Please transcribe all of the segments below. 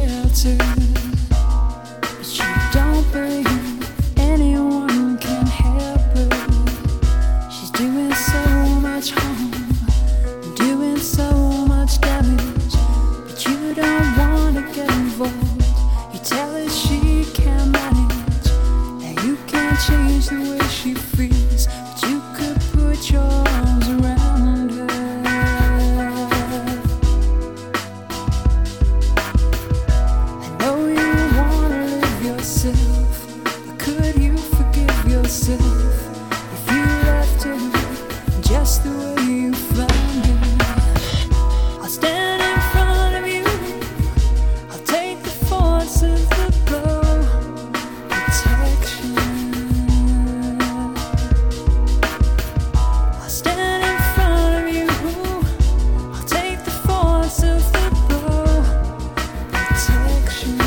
shelter, but you don't believe anyone can help her. She's doing so much harm, doing so much damage, but you don't wanna get involved. You tell her she can't manage, that you can't change the way she feels, but you could put your arms around her. But could you forgive yourself if you left her just the way you found her? I'll stand in front of you, I'll take the force of the blow, protection. I'll stand in front of you, I'll take the force of the blow, protection.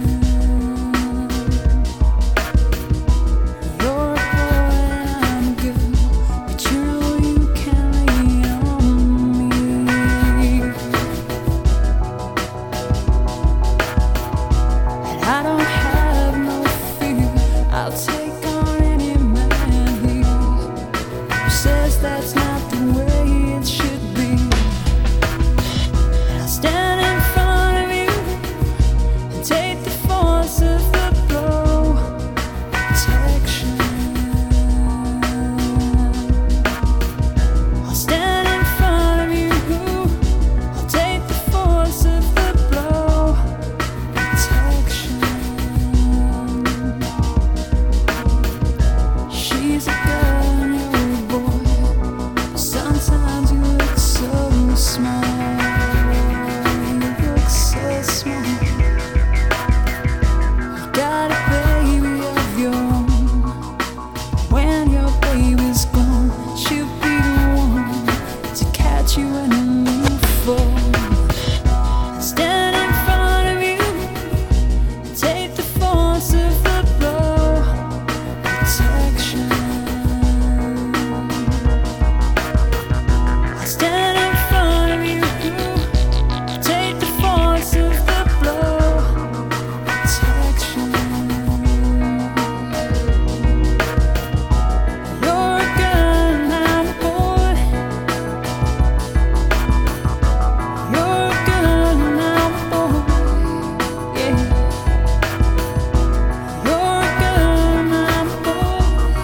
I'll take on any man here who says that's not the way it should be. And I'll stand in front of you and take the force of the blow, protection. I'll stand in front of you, I'll take the force of the blow, protection. She's a girl, you're a boy. Sometimes you look so small. You look so small. You got a baby of your own. When your baby's gone, she'll be the one to catch you when you fall. I stand in front of you and take the force of the blow, protection. I stand in front of you, take the force of the blow, protection. You're a girl and I'm a boy. You're a girl and I'm a boy. Yeah. You're a girl and I'm a boy.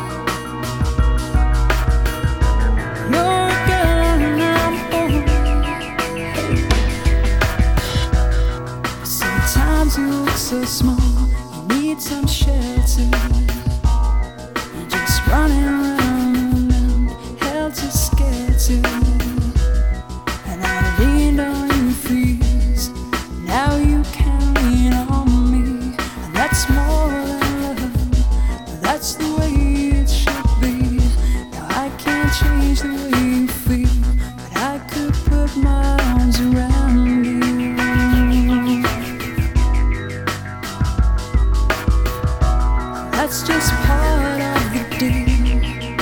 You're a girl and I'm a boy. Sometimes you look so small, you need some shelter. You're just running around, helter skelter. And I leaned on you for years, now you can lean on me. And that's more than love, that's the way it should be. Now I can't change the way you feel, but I could put my arms around you. That's just part of the deal.